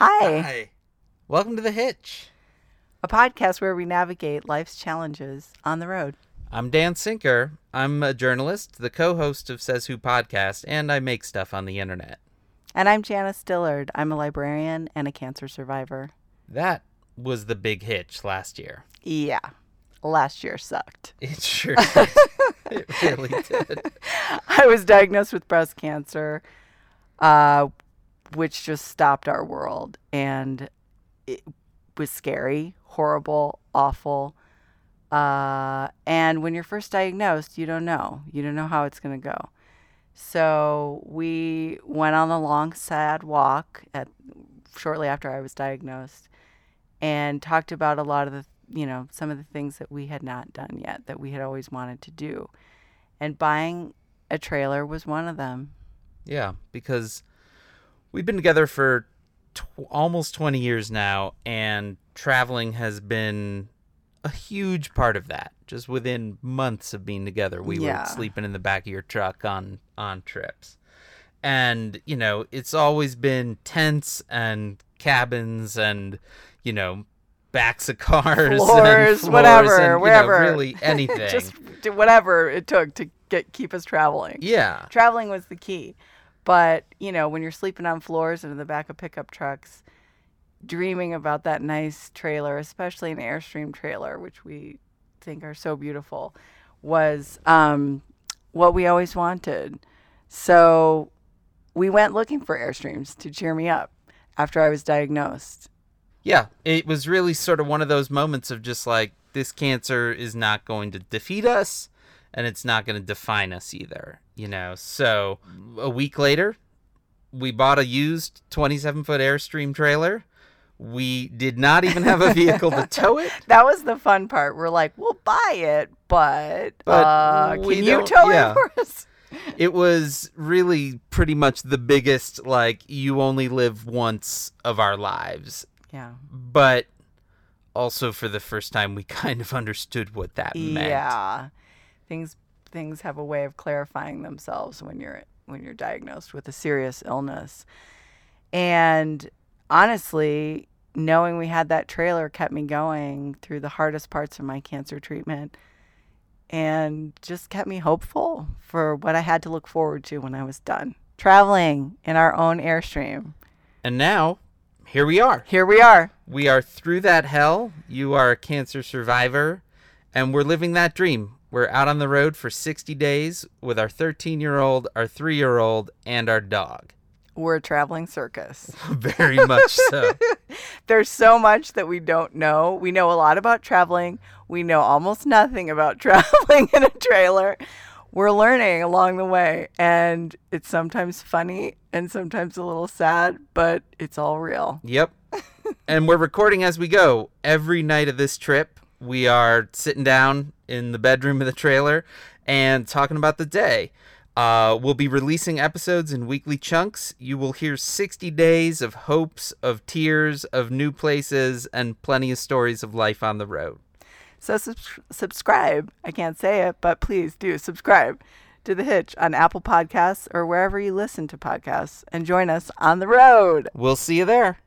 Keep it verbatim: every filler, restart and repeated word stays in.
Hi. Hi. Welcome to The Hitch. A podcast where we navigate life's challenges on the road. I'm Dan Sinker. I'm a journalist, the co-host of Says Who podcast, and I make stuff on the internet. And I'm Janice Dillard. I'm a librarian and a cancer survivor. That was the big hitch last year. Yeah. Last year sucked. It sure did. It really did. I was diagnosed with breast cancer, uh, which just stopped our world. And it was scary, horrible, awful. Uh, and when you're first diagnosed, you don't know. You don't know how it's going to go. So we went on a long, sad walk at shortly after I was diagnosed and talked about a lot of the, you know, some of the things that we had not done yet that we had always wanted to do. And buying a trailer was one of them. Yeah, because we've been together for tw- almost twenty years now, and traveling has been a huge part of that. Just within months of being together, we Yeah. were sleeping in the back of your truck on on trips. And, you know, it's always been tents and cabins and, you know, backs of cars, Floors, and floors whatever, and, you wherever. know, really anything. Just do whatever it took to get keep us traveling. Yeah. Traveling was the key. But, you know, when you're sleeping on floors and in the back of pickup trucks, dreaming about that nice trailer, especially an Airstream trailer, which we think are so beautiful, was um, what we always wanted. So we went looking for Airstreams to cheer me up after I was diagnosed. Yeah, it was really sort of one of those moments of just like, this cancer is not going to defeat us, and it's not going to define us either, you know? So a week later, we bought a used twenty-seven foot Airstream trailer. We did not even have a vehicle to tow it. That was the fun part. We're like, we'll buy it, but, But uh, we can you don't- tow yeah. it for us? It was really pretty much the biggest, like, you only live once of our lives. Yeah. But also for the first time, we kind of understood what that meant. Yeah. Things things have a way of clarifying themselves when you're when you're diagnosed with a serious illness. And honestly, knowing we had that trailer kept me going through the hardest parts of my cancer treatment and just kept me hopeful for what I had to look forward to when I was done. Traveling in our own Airstream. And now, here we are. Here we are. We are through that hell. You are a cancer survivor, and we're living that dream. We're out on the road for sixty days with our thirteen-year-old, our three-year-old, and our dog. We're a traveling circus. Very much so. There's so much that we don't know. We know a lot about traveling. We know almost nothing about traveling in a trailer. We're learning along the way, and it's sometimes funny and sometimes a little sad, but it's all real. Yep. And we're recording as we go. Every night of this trip, we are sitting down in the bedroom of the trailer and talking about the day. Uh, we'll be releasing episodes in weekly chunks. You will hear sixty days of hopes, of tears, of new places, and plenty of stories of life on the road. So sub- subscribe. I can't say it, but please do subscribe to The Hitch on Apple Podcasts or wherever you listen to podcasts, and join us on the road. We'll see you there.